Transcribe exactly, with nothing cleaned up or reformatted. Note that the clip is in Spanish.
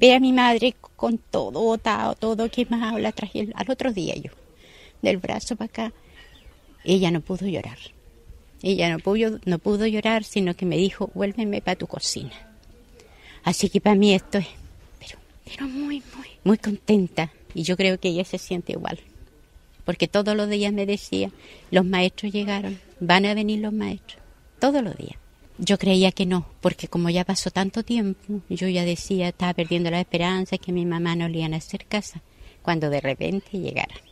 ve a mi madre con todo botado, todo quemado, la traje al otro día yo, del brazo para acá. Ella no pudo llorar. Ella no pudo, no pudo llorar, sino que me dijo, vuélveme para tu cocina. Así que para mí esto es, pero, pero muy, muy, muy contenta. Y yo creo que ella se siente igual. Porque todos los días me decía, los maestros llegaron, van a venir los maestros, todos los días. Yo creía que no, porque como ya pasó tanto tiempo, yo ya decía, estaba perdiendo la esperanza que mi mamá no le iban a hacer casa, cuando de repente llegaran.